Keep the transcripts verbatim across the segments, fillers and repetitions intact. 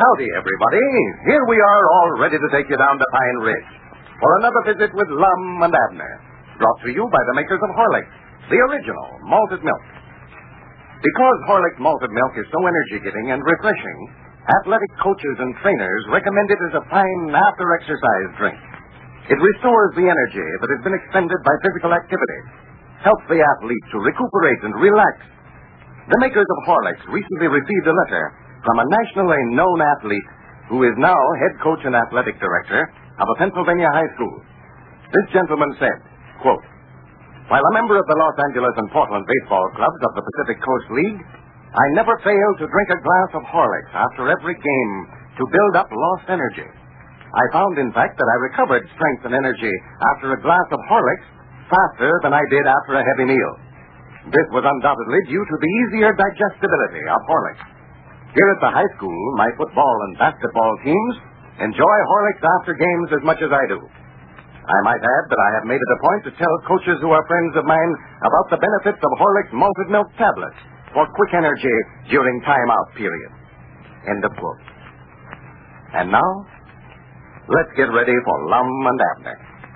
Howdy, everybody. Here we are, all ready to take you down to Pine Ridge for another visit with Lum and Abner, brought to you by the makers of Horlicks, the original malted milk. Because Horlicks malted milk is so energy-giving and refreshing, athletic coaches and trainers recommend it as a fine after-exercise drink. It restores the energy that has been expended by physical activity, helps the athlete to recuperate and relax. The makers of Horlicks recently received a letter from a nationally known athlete who is now head coach and athletic director of a Pennsylvania high school. This gentleman said, quote, "While a member of the Los Angeles and Portland baseball clubs of the Pacific Coast League, I never fail to drink a glass of Horlicks after every game to build up lost energy. I found, in fact, that I recovered strength and energy after a glass of Horlicks faster than I did after a heavy meal. This was undoubtedly due to the easier digestibility of Horlicks. Here at the high school, my football and basketball teams enjoy Horlicks after games as much as I do. I might add that I have made it a point to tell coaches who are friends of mine about the benefits of Horlicks malted milk tablets for quick energy during timeout periods." End of quote. And now, let's get ready for Lum and Abner.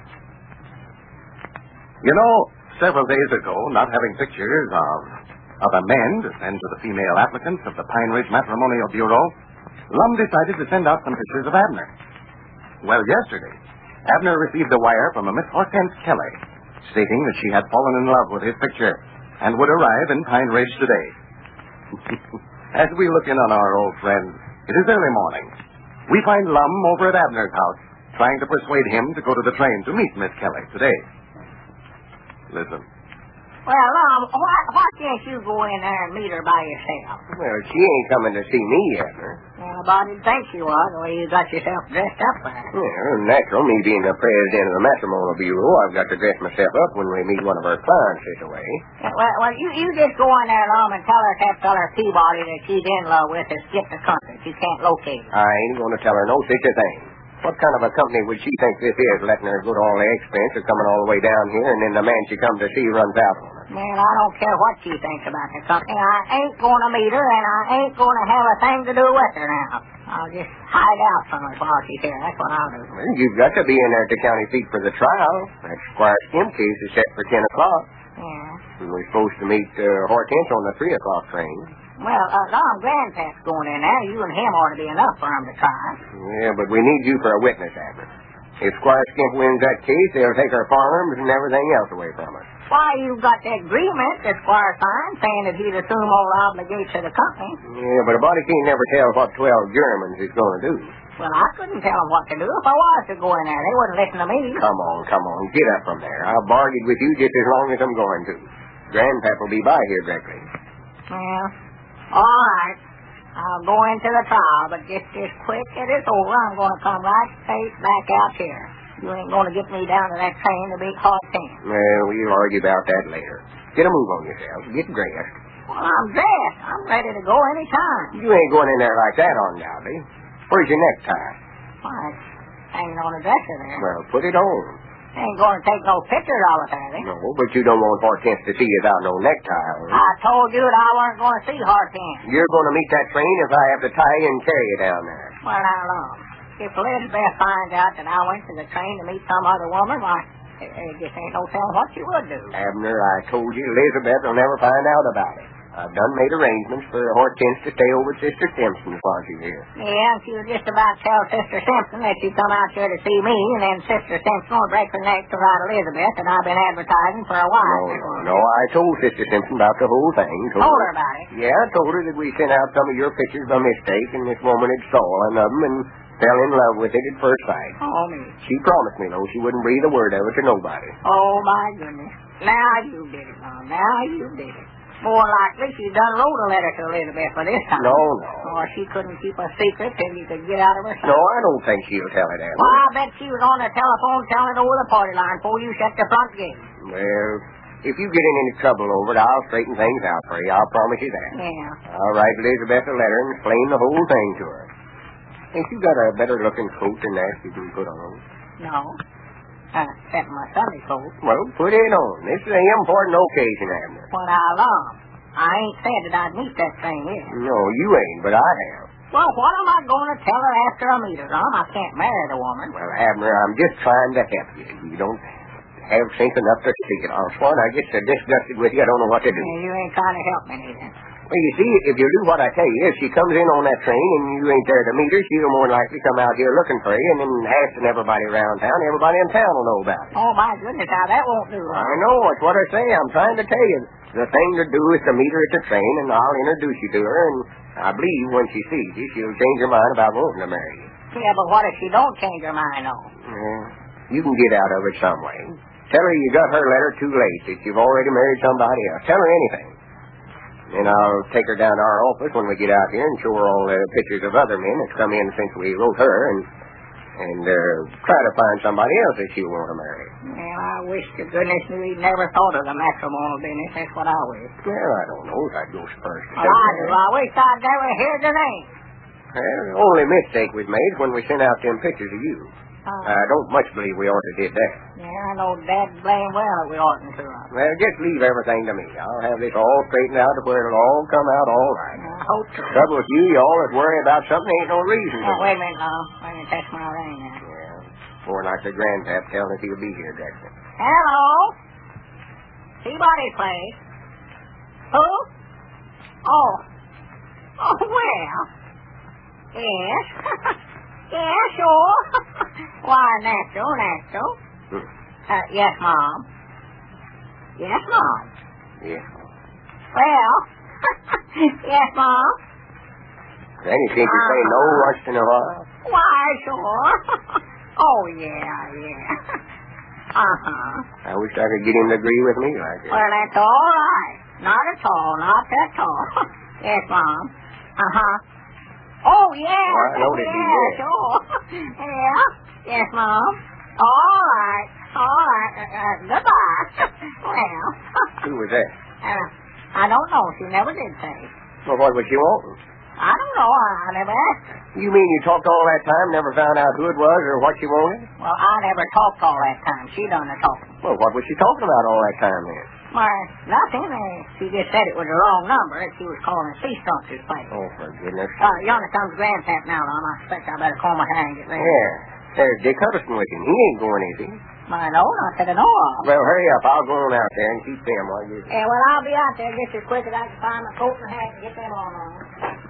You know, several days ago, not having pictures of of a men to send to the female applicants of the Pine Ridge Matrimonial Bureau, Lum decided to send out some pictures of Abner. Well, yesterday, Abner received a wire from a Miss Hortense Kelly stating that she had fallen in love with his picture and would arrive in Pine Ridge today. As we look in on our old friend, it is early morning. We find Lum over at Abner's house, trying to persuade him to go to the train to meet Miss Kelly today. Listen. Well, um, why, why can't you go in there and meet her by yourself? Well, she ain't coming to see me, Abner. Well, I didn't think she was, the way you got yourself dressed up there. Well, natural, me being the president of the Matrimonial Bureau, I've got to dress myself up when we meet one of our clients this way. Well, well, you, you just go in there, Lum, and tell her that feller Peabody that she's in love with has skipped the country. She can't locate her. I ain't going to tell her no such a thing. What kind of a company would she think this is, letting her go to all the expense of coming all the way down here, and then the man she come to see runs out on her? Man, I don't care what she thinks about the company. I ain't going to meet her, and I ain't going to have a thing to do with her now. I'll just hide out from her while she's here. That's what I'll do. Well, you've got to be in there at the county seat for the trial. That Squire Skimp case is set for ten o'clock. Yeah. And we're supposed to meet uh, Hortense on the three o'clock train. Well, uh, Lum, Grandpap's going in there. You and him ought to be enough for him to try. Yeah, but we need you for a witness, Abner. If Squire Skimp wins that case, they'll take our farms and everything else away from us. Why, you've got that agreement that Squire signed saying that he'd assume all the obligations of the company. Yeah, but a body can't never tell what twelve Germans is going to do. Well, I couldn't tell them what to do if I was to go in there. They wouldn't listen to me. Come on, come on. Get up from there. I'll bargain with you just as long as I'm going to. Grandpap will be by here directly. Well, all right. I'll go into the trial, but just as quick as it's over, I'm going to come right straight back out here. You ain't going to get me down to that train to be caught ten. Well, we'll argue about that later. Get a move on yourself. Get dressed. Well, I'm dressed. I'm ready to go any time. You ain't going in there like that, undoubtedly. Where's your necktie? Why, it's hanging on the dresser there. Well, put it on. Ain't going to take no pictures of it, have they? No, but you don't want Hortense to see you without no necktie on. I told you that I wasn't going to see Hortense. You're going to meet that train if I have to tie you and carry you down there. Well, now, Lum, if Elizabeth finds out that I went to the train to meet some other woman, why, it, it just ain't no telling what she would do. Abner, I told you Elizabeth will never find out about it. I've done made arrangements for Hortense to stay over at Sister Simpson's while she's here. Yeah, and she was just about to tell Sister Simpson that she'd come out here to see me, and then Sister Simpson will break her neck to write Elizabeth, and I've been advertising for a while. No, no, I told Sister Simpson about the whole thing. Told, told her about it? Yeah, I told her that we sent out some of your pictures by mistake, and this woman had stolen them and fell in love with it at first sight. Oh, me. She promised me, though, she wouldn't breathe a word of it to nobody. Oh, my goodness. Now you did it, Mom. Now you did it. More likely she done wrote a letter to Elizabeth for this time. No, no. Or she couldn't keep a secret till you could get out of her sight. No, I don't think she'll tell it, Abner. Well, I bet she was on the telephone telling it over the party line before you shut the front gate. Well, if you get in any trouble over it, I'll straighten things out for you. I'll promise you that. Yeah. I'll write Elizabeth a letter and explain the whole thing to her. Ain't you got a better-looking coat than that you can put on? No. Uh, except my Sunday coat. Well, put it on. This is an important occasion, Abner. Well, now, Lum, I ain't said that I'd meet that thing yet. No, you ain't, but I have. Well, what am I going to tell her after I meet her, Lum? I can't marry the woman. Well, Abner, I'm just trying to help you. You don't have sense enough to see it. I'll sworn I get so disgusted with you, I don't know what to do. Yeah, you ain't trying to help me neither. Well, you see, if you do what I tell you, if she comes in on that train and you ain't there to meet her, she'll more than likely come out here looking for you and then asking everybody around town. Everybody in town will know about it. Oh, my goodness, now that won't do. I know. It's what I say. I'm trying to tell you. The thing to do is to meet her at the train, and I'll introduce you to her, and I believe when she sees you, she'll change her mind about wanting to marry you. Yeah, but what if she don't change her mind, though? Yeah, you can get out of it some way. Tell her you got her letter too late, that you've already married somebody else. Tell her anything. And I'll take her down to our office when we get out here and show her all the pictures of other men that's come in since we wrote her, and and uh, try to find somebody else that she'll want to marry. Well, I wish to goodness we'd never thought of the matrimonial business. That's what I wish. Well, I don't know if I'd go so first. Well, I do. I wish I'd never heard the name. Well, the only mistake we've made is when we sent out them pictures of you. Uh, I don't much believe we ought to did that. yeah, I know Dad blame well that we oughtn't to. Uh, Well, just leave everything to me. I'll have this all straightened out to where it'll all come out all right. I hope so. Trouble with you, you always worry about something ain't no reason to. Oh, wait a minute, now. Wait a minute, that's my ring now. Yeah, more like the grandpap telling us he'll be here, Jackson. Hello? Peabody Place. Who? Oh. Oh, well. Yes. Yeah, sure. Why, natural, natural. Hmm. Uh, yes, Mom. Yes, Mom. Yeah. Well, yes, Mom. Then you seem to say no once in a while. Why, sure. Oh, yeah, yeah. Uh-huh. I wish I could get him to agree with me like that. Well, that's all right. Not at all, not at all. Yes, Mom. Uh-huh. Oh, yeah. Oh, I know oh, they do, yeah, yeah. sure. Yeah. Yes, Mom. All right. All right. Uh, uh, goodbye. Well. Who was that? Uh, I don't know. She never did say. Well, what was she wanting? I don't know. I, I never asked her. You mean you talked all that time, never found out who it was or what she wanted? Well, I never talked all that time. She done the talking. Well, what was she talking about all that time then? Why, nothing. Uh, she just said it was the wrong number and she was calling Sea Structure's place. Oh, for goodness. Uh, yonder comes Grandpap now, Lum. I expect I better call my hand and get ready. Yeah. There's Dick Huddleston with him. He ain't going, is he? I know, not that I know of. Well, hurry up. I'll go on out there and keep them while you're... Yeah, well, I'll be out there just as quick as I can find my coat and hat and get them on. on.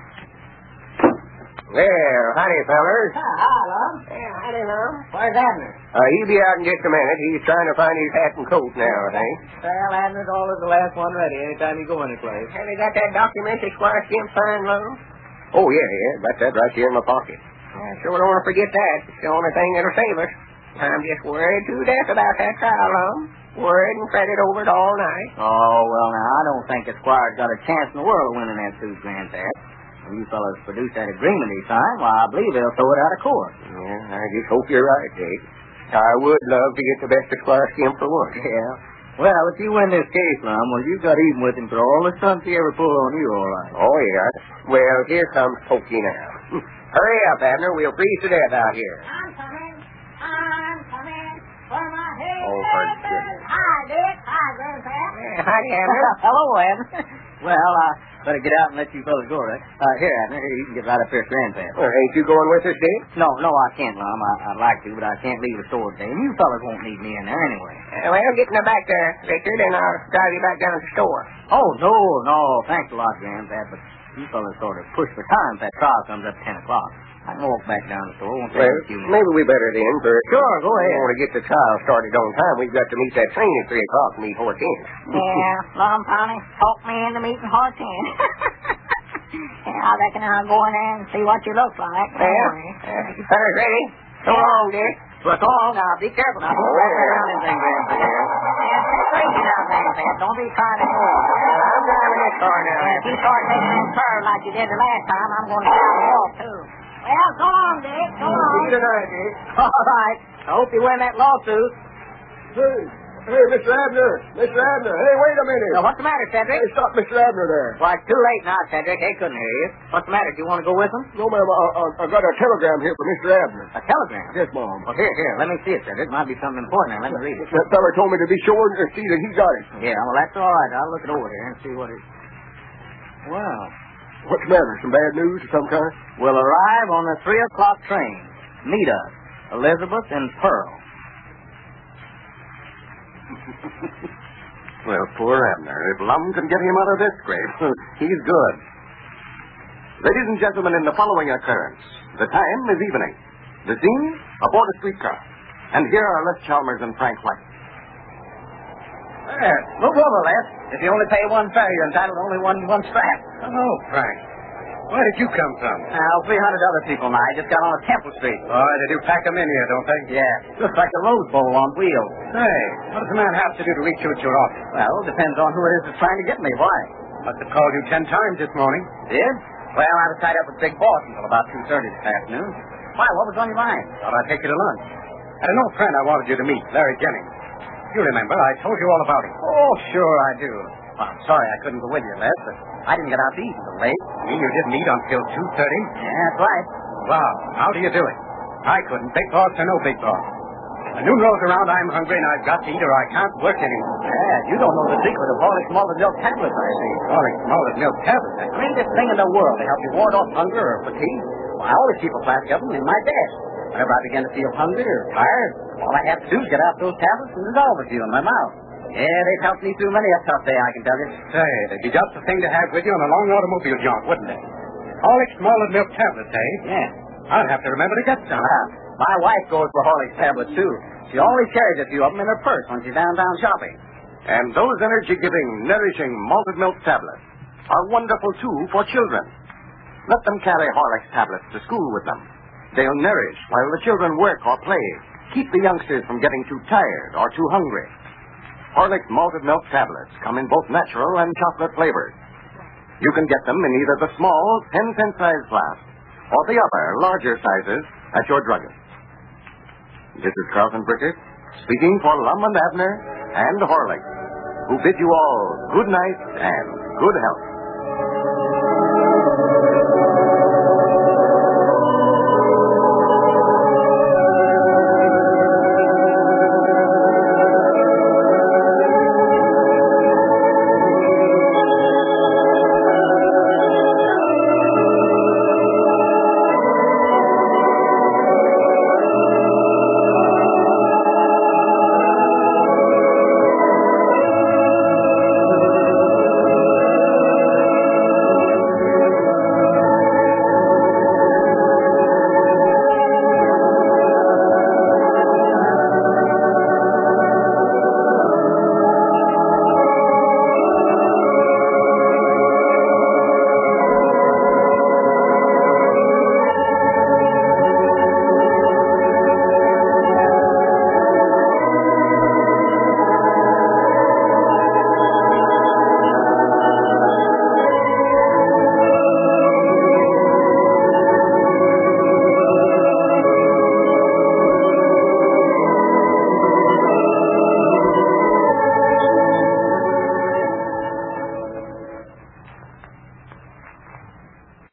There, howdy, fellers. Hi, hi, Lum. Yeah, howdy, Lum. Where's Abner? Uh, he'll be out in just a minute. He's trying to find his hat and coat now, I think. Well, Abner's always the last one ready anytime you go anyplace. Have you got that documentary Squire Skimp signed, Lou? Oh, yeah, yeah. Got that right here in my pocket. I sure don't want to forget that. It's the only thing that'll save us. I'm just worried to death about that trial, Lum. Worried and fretted over it all night. Oh, well, now, I don't think the Squire's got a chance in the world of winning that suit, Grandpap. When you fellas produce that agreement he signed, why, I believe they'll throw it out of court. Yeah, I just hope you're right, Jake. I would love to get the best of Squire Skimp for once. Yeah. Well, if you win this case, Lum, well, you got even with him for all the stunts he ever pulled on you, all right. Oh, yeah. Well, here comes Pokey now. Hurry up, Abner. We'll freeze to death out here. I'm coming. I'm coming. For my head. Oh, for goodness. Hi, Dick. Hi, Grandpap. Yeah, hi, Abner. Hello, Abner. Well, I better get out and let you fellas go, right? Uh, here, Abner, here, you can get right up here, Grandpap. Well, ain't you going with us, Dick? No, no, I can't, Lum. I, I'd like to, but I can't leave the store today. And you fellas won't need me in there anyway. Uh, well, get in the back there, Victor, then I'll drive you back down to the store. Oh, no, no. Thanks a lot, Grandpap, but you fellas sort of push the time if that trial comes up at ten o'clock. I can walk back down to the store. Won't take Well, a few minutes. maybe we better then, for Sure, go we ahead. want to get the trial started on time. We've got to meet that train at three o'clock and meet Horse Inn. Yeah, Lum Polly, talk me into meeting Horse Inn. Yeah, I reckon I'll go in there and see what you look like. Well, uh, you fellas ready? So Yeah. long, Dick. Well, so long now. Be careful now. Oh, Don't walk yeah. around anything, Grandpap. Yeah, take crazy now, Grandpap. Don't be trying to move. I'm driving this car now. Yeah, if you start taking that curve like you did the last time, I'm going to down the walk, too. Well, so long, Dick. So long. See you tonight, Dick. All right. I hope you win that lawsuit. Hey, hey, Mister Abner, Mister Abner, hey, wait a minute. Now, what's the matter, Cedric? Hey, stop Mister Abner there. Why, it's too late now, Cedric. They couldn't hear you. What's the matter? Do you want to go with them? No, ma'am, I, I, I got a telegram here for Mister Abner. A telegram? Yes, Mom. Well, here, here. Let me see it, Cedric. Might be something important. Now, let me read it. That fella told me to be sure and see that he got it. Yeah, well, that's all right. I'll look it over here and see what it... Well, What's the matter? Some bad news of some kind? Will arrive on the three o'clock train. Meet us, Elizabeth and Pearl. Well, poor Abner. If Lum can get him out of this scrape, he's good. Ladies and gentlemen, in the following occurrence, the time is evening. The scene, aboard a streetcar. And here are Les Chalmers and Frank White. There, move over, Les. If you only pay one fare, you're entitled to only one one strap. Oh, Frank. Where did you come from? Now, three hundred other people and I just got on a Temple Street. Oh, they do pack them in here, don't they? Yeah, looks like a Rose Bowl on wheels. Hey, what does a man have to do to reach you at your office? Well, depends on who it is that's trying to get me. Why? Must have called you ten times this morning. Did? Well, I was tied up with Big Boss until about two thirty this afternoon. Why, what was on your mind? Thought I'd take you to lunch. Had an old friend I wanted you to meet, Larry Jennings. You remember, I told you all about him. Oh, sure I do. Well, I'm sorry I couldn't go with you, Les, but I didn't get out to eat until late. You mean you didn't eat until two thirty? Yeah, that's right. Wow, how do you do it? I couldn't, big boss or no big boss. When noon rolls around, I'm hungry and I've got to eat or I can't work anymore. Yeah, you don't know the secret of Horlicks malted milk tablets, I see. Horlicks malted milk tablets? The greatest thing in the world to help you ward off hunger or fatigue. Well, I always keep a flask of them in my desk. Whenever I begin to feel hungry or tired, all I have to do is get out those tablets and dissolve a few in my mouth. Yeah, they've helped me through many a tough day, I can tell you. Say, they'd be just the thing to have with you on a long automobile jaunt, wouldn't they? Horlicks malted milk tablets, eh? Yeah. I'll have to remember to get some. Uh, my wife goes for Horlicks tablets, too. She always carries a few of them in her purse when she's downtown shopping. And those energy-giving, nourishing malted milk tablets are wonderful, too, for children. Let them carry Horlicks tablets to school with them. They'll nourish while the children work or play. Keep the youngsters from getting too tired or too hungry. Horlicks malted milk tablets come in both natural and chocolate flavors. You can get them in either the small ten-cent size glass or the other, larger sizes at your druggist. This is Carlton Brickert speaking for Lum and Abner and Horlicks, who bid you all good night and good health.